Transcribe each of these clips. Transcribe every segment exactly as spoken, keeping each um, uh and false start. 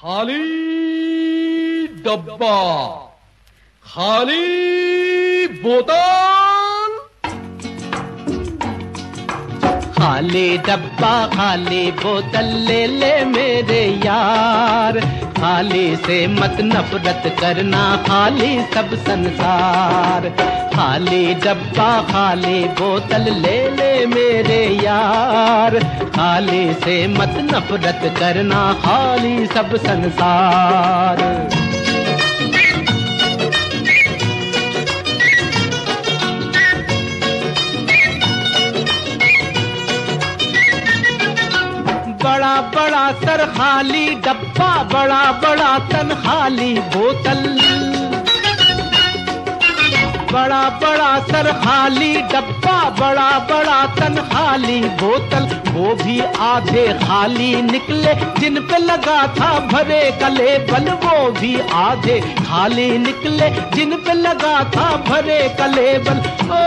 खाली डब्बा, खाली बोतल। खाली डब्बा खाली बोतल ले ले मेरे यार, खाली से मत नफरत करना, खाली सब संसार। खाली डब्बा खाली बोतल ले ले मेरे यार, खाली से मत नफरत करना, खाली सब संसार। बड़ा बड़ा सर खाली डब्बा, बड़ा बड़ा तन खाली बोतल। बड़ा बड़ा सर खाली डब्बा, बड़ा बड़ा तन खाली बोतल। वो भी आधे खाली निकले जिन पे लगा था भरे का लेबल, वो भी आधे खाली निकले जिन पे लगा था भरे का लेबल। ओ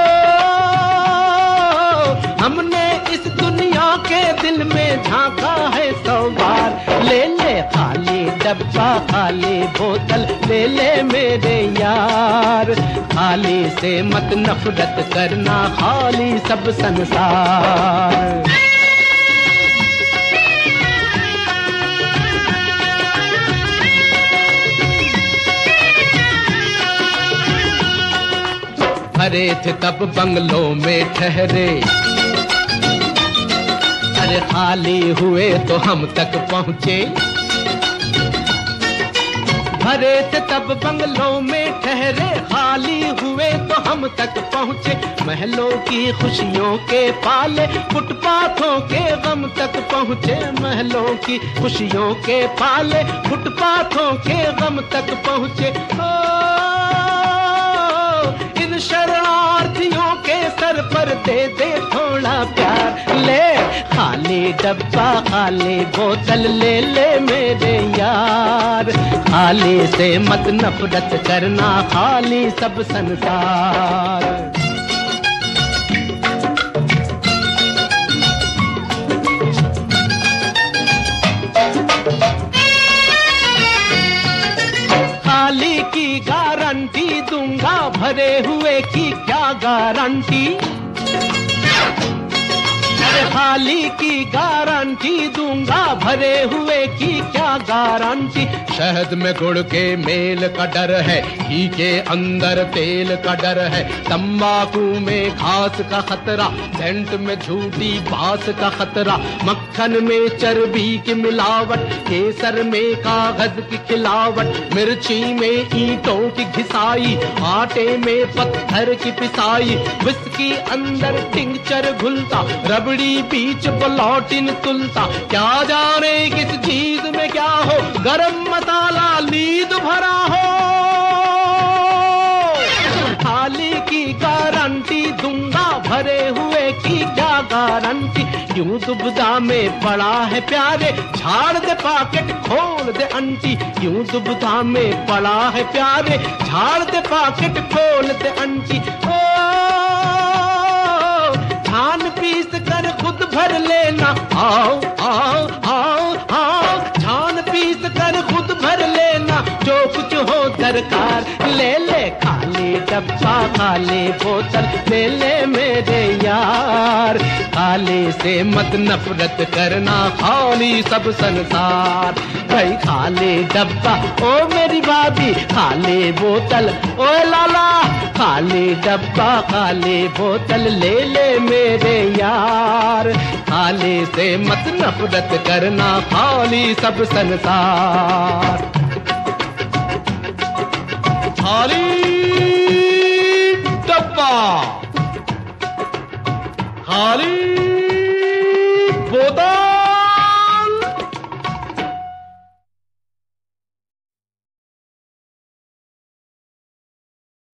हमने इस दुनिया के दिल में झांका है सौ बार, ले ले खाली डब्बा खाली बोतल ले ले मेरे यार, खाली से मत नफरत करना, खाली सब संसार। भरे थे तब बंगलों में ठहरे, अरे खाली हुए तो हम तक पहुँचे। भरे थे तब बंगलों में ठहरे, खाली हुए तो हम तक पहुँचे। महलों की खुशियों के पाले, फुटपाथों के गम तक पहुँचे। महलों की खुशियों के पाले, फुटपाथों के गम तक पहुँचे। ओ इन शरणार्थियों के सर पर दे दे थोड़ा प्यार, ले खाली डब्बा खाली बोतल ले ले मेरे यार, खाली से मत नफरत करना, खाली सब संसार। खाली की गारंटी दूंगा, भरे हुए की क्या गारंटी। खाली की गारंटी दूंगा, भरे हुए की क्या गारंटी। शहद में गुड़ के मेल का डर है, घी के अंदर तेल का डर है। तंबाकू में घास का खतरा, सेंट में झूठी बास का खतरा। मक्खन में चर्बी की मिलावट, केसर में कागज की खिलावट। मिर्ची में ईंटों की घिसाई, आटे में पत्थर की पिसाई। विस्की अंदर टिंचर घुलता, रबड़ी बीच ब्लॉटिन तुलता। क्या जाने किस चीज में क्या हो, गरम मसाला नींद भरा हो। खाली की गारंटी दूंगा, भरे हुए की क्या गारंटी। क्यों दुबदा में पड़ा है प्यारे, झाड़ दे पॉकेट खोल दे अंटी। क्यों दुबदा में पड़ा है प्यारे, झाड़ दे पॉकेट खोल दे अंटी। ओ धान पीस कर खुद भर लेना, आओ आओ आओ आओ। धान पीस कर खुद भर लेना, जो कुछ हो दरकार। ले ले खाली डब्बा खाली बोतल ले ले मेरे यार, खाली से मत नफरत करना, खाली सब संसार। भाई खाली डब्बा ओ मेरी भाभी, खाली बोतल ओ लाला। खाली डब्बा खाली बोतल ले ले मेरे यार, खाली से मत नफरत करना, खाली सब संसार। खाली डब्बा खाली बोतल।